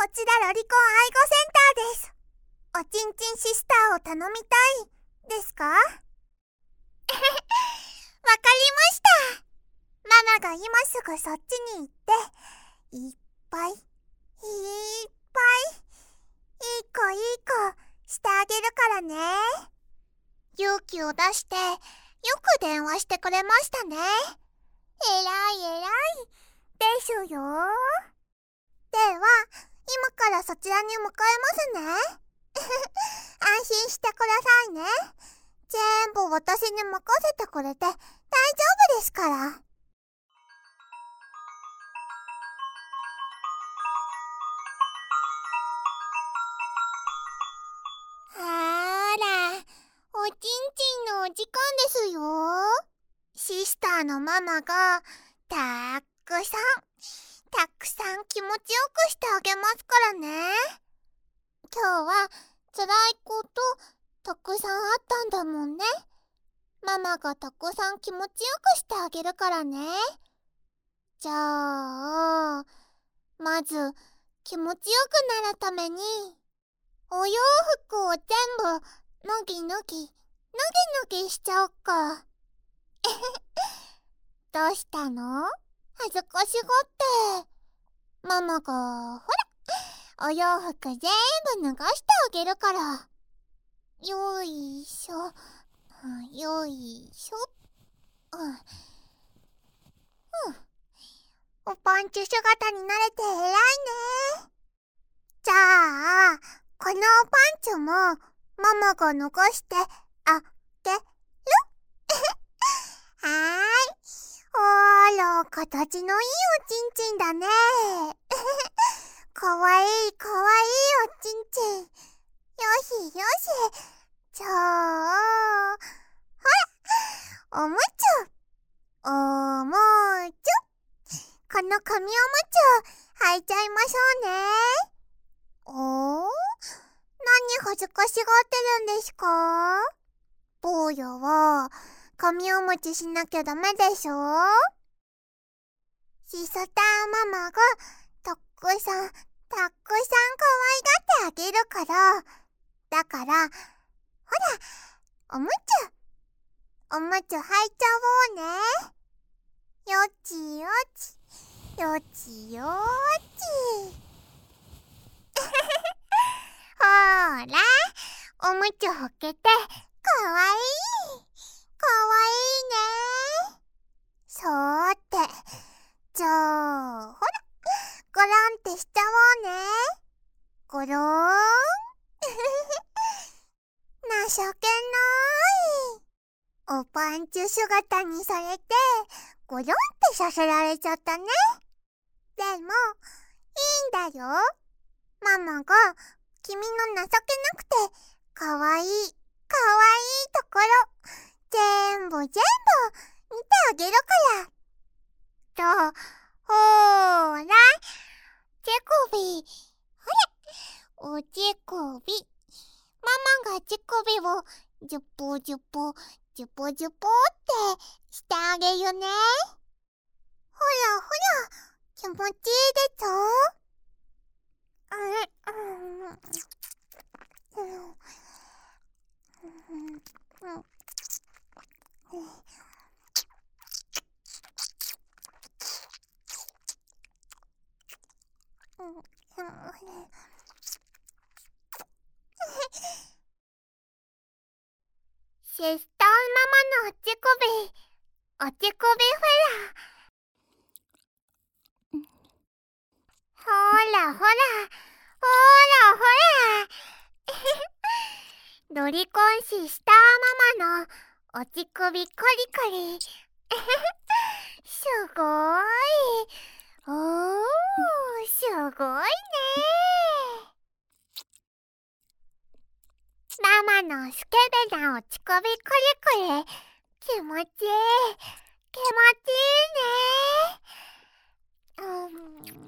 ちらロリコン愛護センターです。おちんちんシスターを頼みたいですか？わかりました。ママが今すぐそっちに行って、いっぱい、いっぱい、いい子いい子してあげるからね。勇気を出して、よく電話してくれましたね。えらいえらいですよ。では、今からそちらに向かいますね。安心してくださいね。全部私に任せてくれて大丈夫ですから。あら、おちんちんのお時間ですよ。シスターのママがたくさん気持ちよくしてあげますからね。今日は辛いことたくさんあったんだもんね。ママがたくさん気持ちよくしてあげるからね。じゃあ、まず気持ちよくなるためにお洋服を全部脱ぎしちゃおっか。どうしたの？恥ずかしがって。ママがほら、お洋服全部脱がしてあげるから。よいしょ、よいしょ。おパンチ姿になれて偉いね。じゃあ、このおパンチもママが脱がしてあげる。はーい。ほら、形のいいおちんちんだね。かわいいおちんちん。よしよし。じゃあ、ほら、おむつ。おむつ。この紙おむつ履いちゃいましょうね。何恥ずかしがってるんですか？坊やは紙おむつしなきゃダメでしょ？シソターママがたくさん可愛がってあげるから。だから、ほら、おむつ履いちゃおうね。よちよち、よちよち。ほーら、おむつ履けてかわいいね。そうって、じゃあ、ほら、ゴロンってしちゃおうね。ゴローン。情けない。おパンチ姿にされて、ゴロンってさせられちゃったね。でも、いいんだよ。ママが君の情けなくてかわいいところ全部見てあげるから。と、ほーら、手首、ほれ、お手首。ママが手首をジュポってしてあげるね。ほら、気持ちいいでしょ？シスターママのお手首フラ。ほら。ロリコンシスターママのお手首コリコリ。すごい。すごいね。ママのスケベなお乳首コリコリ。気持ちいいね。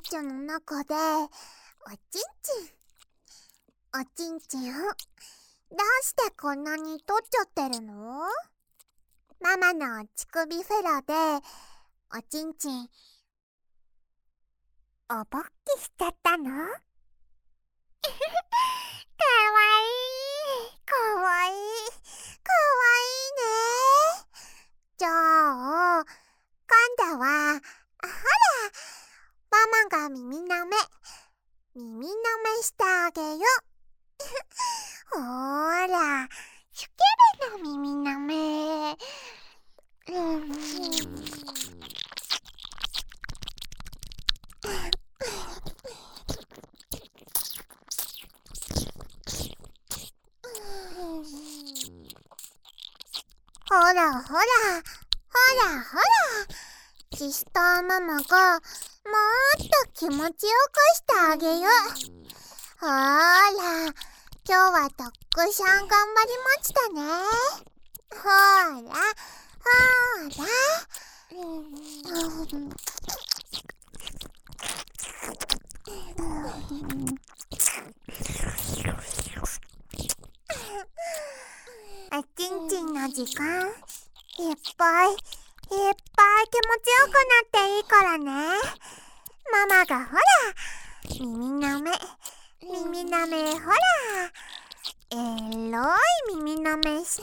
ちゃの中でおちんちん、どうしてこんなに取っちゃってるの？ママの乳首フェラでおちんちんおぼっきしちゃったの？かわいいね。じゃあ今度はほら、ママが耳なめしてあげよ。ほら、シュケベの耳なめ。ほら、シスターママがもっと気持ちよくしてあげよ。ほら、今日はたくさん頑張りましたね。ほら。おちんちんの時間、いっぱい気持ちよくなっていいからね。ママがほら、耳なめ、ほら、エロい耳なめして、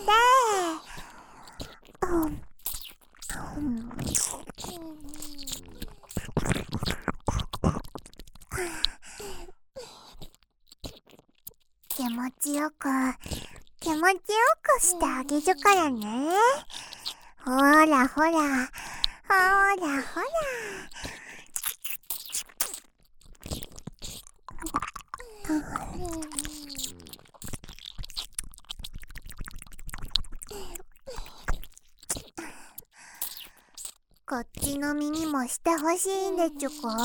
気持ちよくしてあげるからね。ほら。こっちの耳もしてほしいんでちゅこ。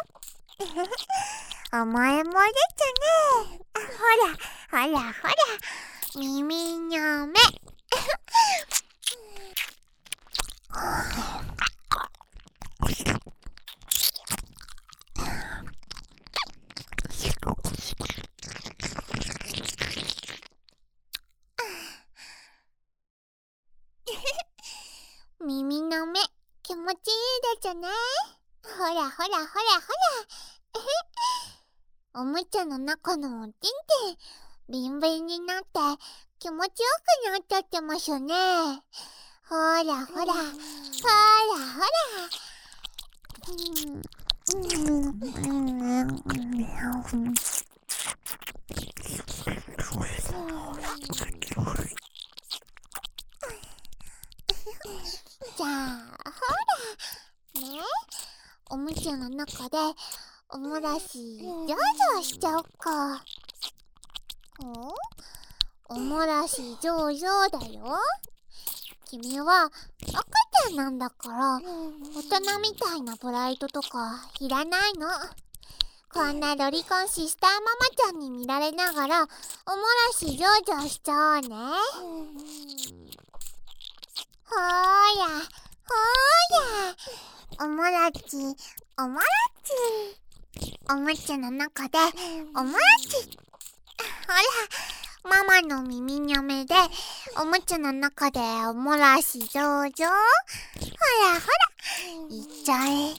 甘えん坊でちゅね。ほら、耳なめ。耳なめ、気持ちいいでちゅね。ほら。おもちゃの中のおちんちん、ビンビンになって気持ちよくなっちゃってますね。ほら。じゃあほらね、おもちゃの中でおもらしジョーしちゃおっか。おもらしジョーだよ。君は赤ちゃんなんだから、大人みたいなプライドとかいらないの。こんなロリコンシスターママちゃんに見られながらおもらしジョーしちゃおうね。ほーやおもらちおもちゃの中でおもらち。ほら、ママの耳にゃめでおもちゃの中でおもらしジョー。ほら、いっちゃえ。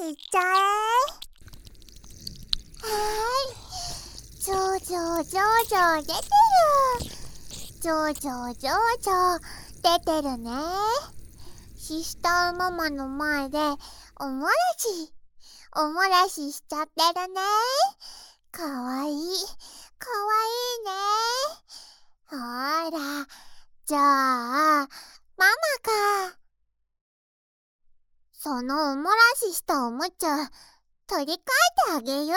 ジョー出てる。ジョー出てるね。シスターママの前でおもらししちゃってるね。かわいいね。ほら、じゃあママがそのおもらししたおもちゃ取り替えてあげよ。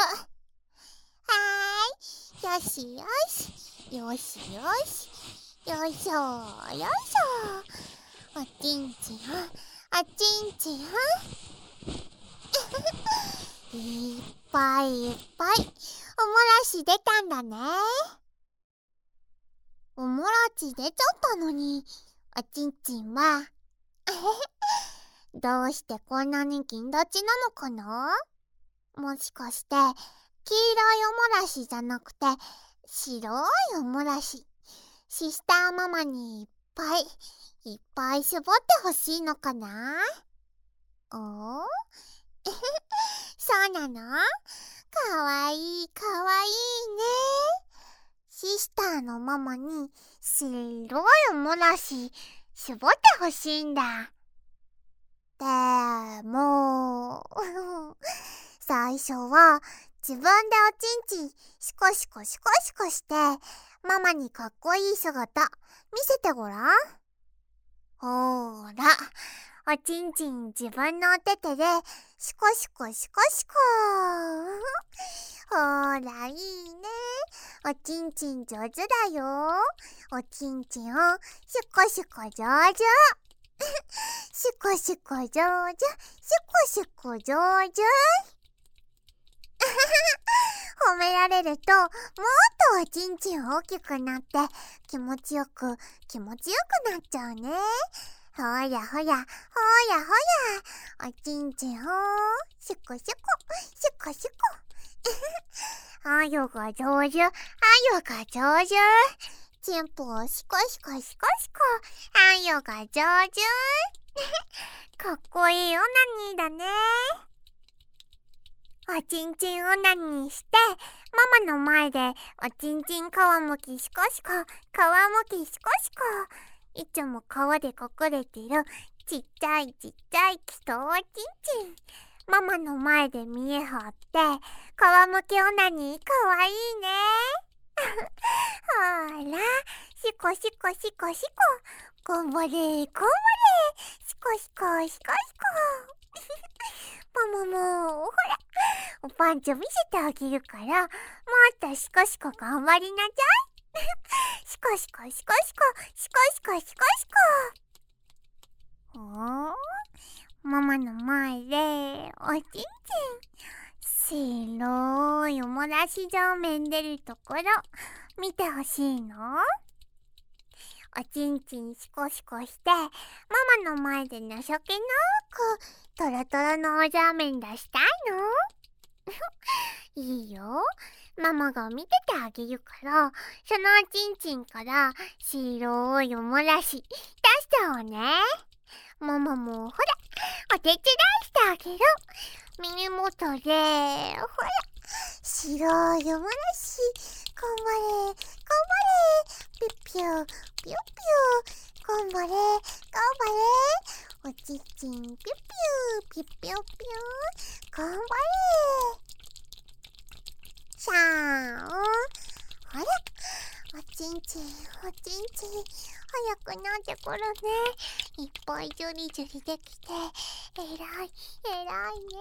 よし。よいしょ。おちんちん。いっぱいおもらし出たんだね。おもらし出ちゃったのに、おちんちんはどうしてこんなに銀立ちなのかな？ もしかして、黄色いおもらしじゃなくて、白いおもらし。シスターママにいっぱい絞ってほしいのかな？おそうなの？かわいいかわいいね。シスターのママに白いおもらし絞ってほしいんだ。でも最初は自分でおちんちんシコシコシコシコしてママにかっこいい姿見せてごらん。ほーら、おちんちん自分のお手手でシコシコシコシコほーら、いいね。おちんちん上手だよ。おちんちんをシコシコ上手シコシコ上手シコシコ上手褒められるともっとおちんちん大きくなって気持ちよくなっちゃうね。ほやほやほやほやおちんちんをシコシコシコシコあゆが上手あゆが上手チンポをシコシコシコシコあゆが上手かっこいいオナニーだね。おちんちんオナニーしてママの前でおちんちん皮むきシコシコ皮むきシコシコいつも皮で隠れてるちっちゃいきっとおちんちんママの前で見え張って皮むきオナニーかわいいねほらシコシコシコシコ頑張れシコシコシコシコママもほらおパンチを見せてあげるからもっとシコシコ頑張りなさいシコシコシコシコシコシコシコシコママの前でおちんちん白いおもらし状面出るところ見てほしいの？おちんちんシコシコしてママの前で情けなくトロトロのお座面出したいの？いいよ。ママが見ててあげるからそのおちんちんから白いおもらし出しちゃおうね。ママもほらお手伝いしてあげる。耳元でほら白いおもらし頑張れピュッピューピュッピュー頑張れおちんちんピュッピューピュッピューピュー頑張れシャーンほらおちんちん早くなってくるね。いっぱいジュリジュリできてえらいね。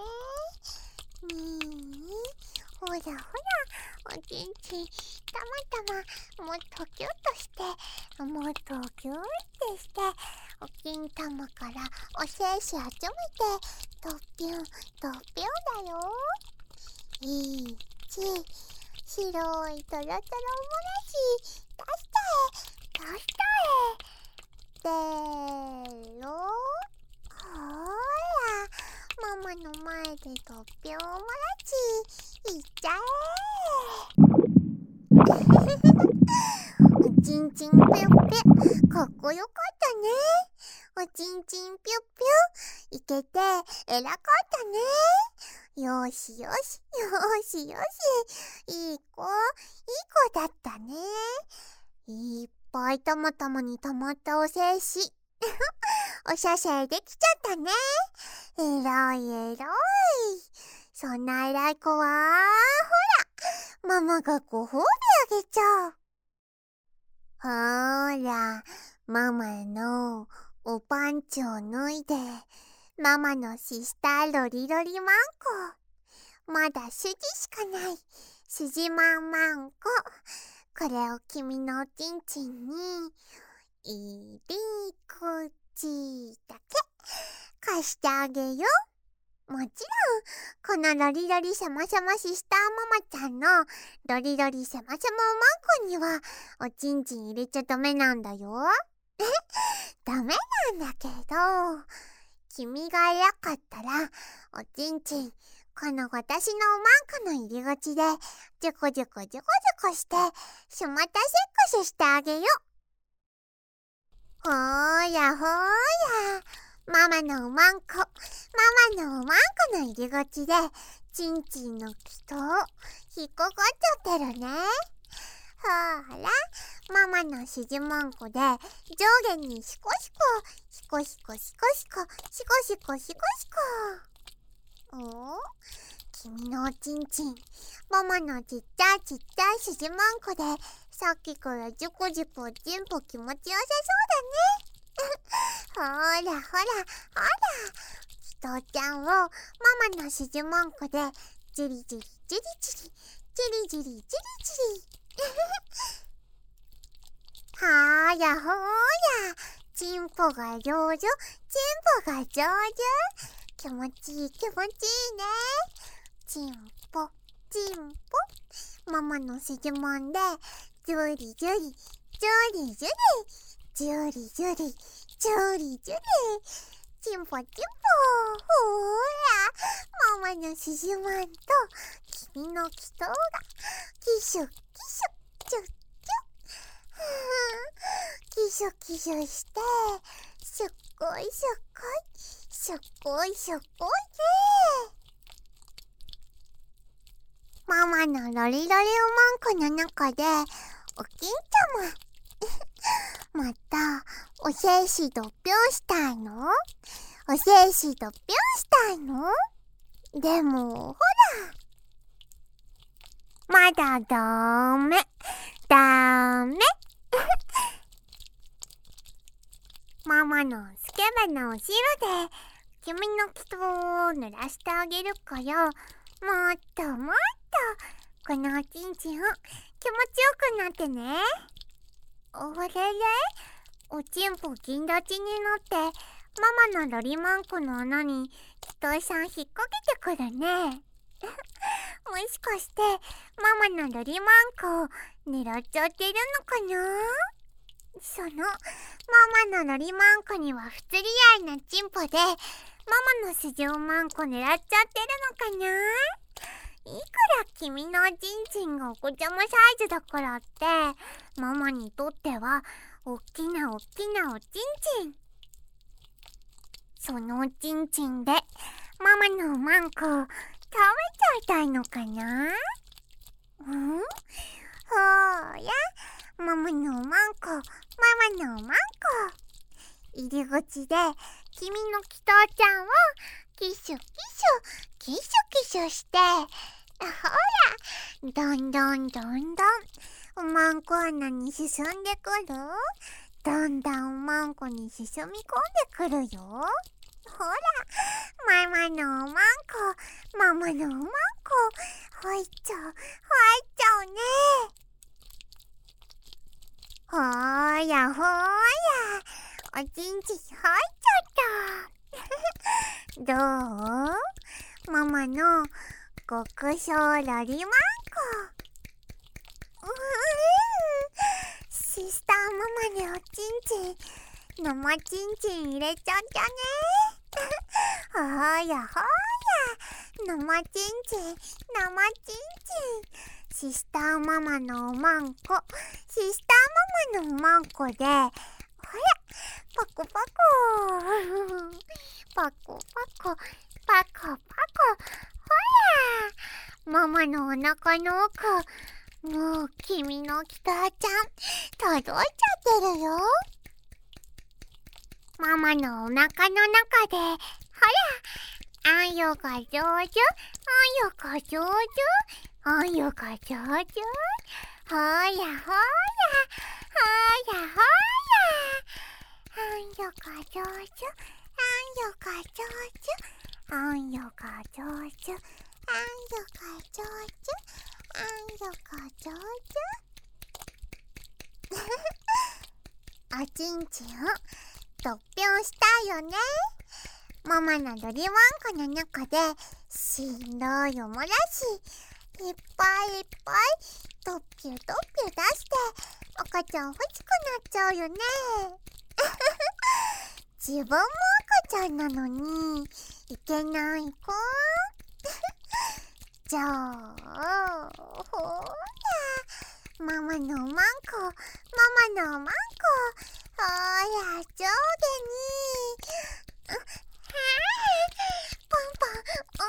ほらおちんちんたまもっとキュッとしてもっとキュッてしてお金玉からお精子集めてトッピュンだよ。白いトロトロおもらし出しちゃえでろほらママの前でトッピュンおもらしいっちゃえおちんちんぴゅっぴゅかっこよかったね。おちんちんぴゅっぴゅいけてえらかったね。よしいい子だったね。いっぱいたまにたまったお精子おしゃしゃできちゃったね。えらいそんな偉い子はほらママがご褒美あげちゃう。ほらママのおパンツを脱いでママのシスターロリロリマンコまだ筋しかない筋マンマンコこれを君のおちんちんに入り口だけ貸してあげよ。もちろんこのロリロリシャマシャマシスターママちゃんのロリロリシャマシャママンコにはおちんちん入れちゃダメなんだよダメなんだけど君が偉かったらおちんちんこの私のおまんこの入り口で、ジュコジュコジュコジュコして、しまたセックスしてあげよ。ほーやほーや。ママのおまんこ、ママのおまんこの入り口で、ちんちんの人を引っかかっちゃってるね。ほーら、ママのしじまんこで上下にシコシコ、シコシコシコシコ、シコシコシコシコ。お？君のおちんちん、ママのちっちゃいちっちゃいしじまんこで、さっきからジュコジュコちんぽ気持ちよさそうだね。ほらほらほら、ひとちゃんをママのしじまんこでジリジリジリジリジリジリジリジリはーやほーや、チンポが上手、チンポが上手。気持ちいい気持ちいいね。チンポチンポ、ママのしじまんでジュリジュリジュリジュリジュリジュリジュリジュリ、チンポチンポ。ほーら、ママのしじまんと君の祈祷がキシュキシュチュッキシュキシュして、すっごいすっごい、すっごいすっごいね。ママのロリロリおまんこの中で、お金ちゃま。また、お精子ドッピョンしたいの？お精子ドッピョンしたいの？でも、ほら。まだダメ。ダメ。ママのスケベなお汁で君の祈祷を濡らしてあげるから、もっともっとこのおちんちんを気持ちよくなってね。おれれ、おちんぽ銀立ちになってママのロリマンコの穴にひといさん引っ掛けてくるね。もしかしてママのロリマンコを狙っちゃってるのかな？そのママのロリマンコには不釣り合いなチンポで、ママのスジオマンコ狙っちゃってるのかな？いくら君のおちんちんがお子ちゃまサイズだからって、ママにとってはおっきなおっきなおちんちん。そのおちんちんでママのおまんこを食べちゃいたいのかな？ほーや、ママのおまんこ、ママのおまんこ。入り口で君の祈祷ちゃんをキシュキシュキシュキシュして、ほら、どんどんどんどんおまんこ穴に進んでくる。だんだんおまんこに進み込んでくるよ。ほら、ママのおまんこ、ママのおまんこ、入っちゃうね。ほーやほーや、おちんちん入っちゃった。どう？ママの極小ロリマンコ。シスターママにおちんちん、生ちんちん入れちゃったね。ほーやほーや、生ちんちん、生ちんちん。シスターママのおまんこ、シスターママのおまんこで、ほら、パコパコパコパコパコパコ、ほら、ママのお腹の奥、もう君のきたちゃん届いちゃってるよ。ママのお腹の中で、ほら、あんよが上手、あんよが上手、あんよが上手、ほやほや、ほやほや、あんよが上手、あんよが上手、あんよが上手、あんよが上手、あんよが上手。おちんちんをドッピョンしたよね。ママのロリマンコの中でしんどいおもらしいっぱいいっぱいドッピュドッピュ出して赤ちゃん欲しくなっちゃうよね。自分も赤ちゃんなのにいけない子。 じゃあ、ほら、ママのマンコ、ママのマンコ、ほら、上下に。ポンポン、パ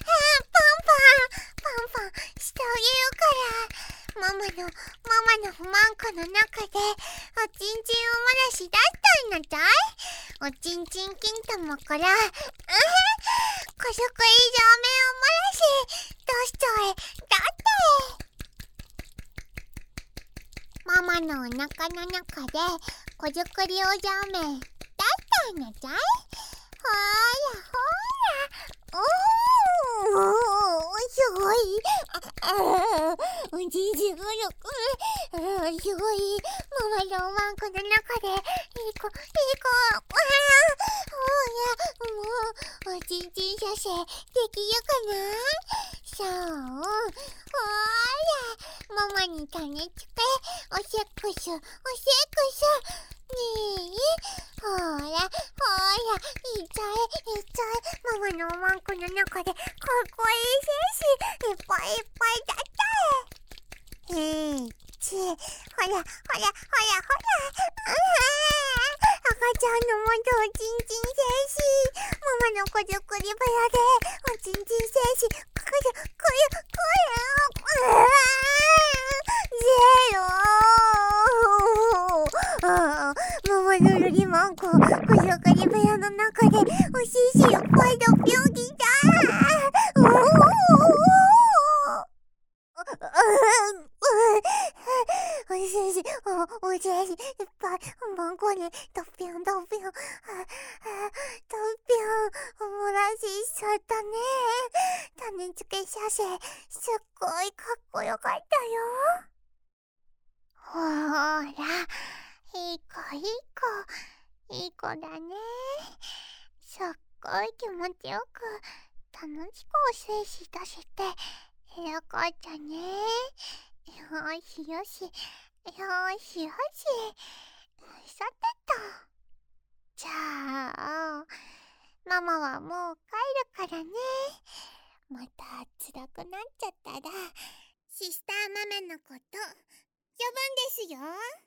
ンパンしてあげるから、ママのマンコの中で、おちんちんおもらし出したいのだい。おちんちん金玉から、こそこい上面おもらし、出しちゃえ、だって。ママのお腹の中で、こじょこりおじゃめ、出したいのだい。ほらほら、すごい。おじいじがすごい。ママのマンコの中で、いい子。ほら、もう、おちんちん射精、できるかな。そう。ほら、ママに種付け、おしっこす。ねえ。ほら、いっちゃえ。ママのマンコの中で、かっこいい精子、いっぱいだったえ。ほら。赤ちゃんのもとおちんちん精子。ママのこじょこり部屋で、おちんちん精子、ゼロママのロリマンコ、こじょこり部屋の中で、おしいしいっぱいだぴょんぎだおじいしいっぱい、マンコに、ドぴょん。ドぴょん、おもらししちゃったね。種付け写真、すっごいかっこよかったよ。ほら、いい子だね。すっごい気持ちよく、楽しくお精子出せて、よかったね。よし。さてと。じゃあ、ママはもう帰るからね。また辛くなっちゃったら、シスターママのこと、呼ぶんですよ。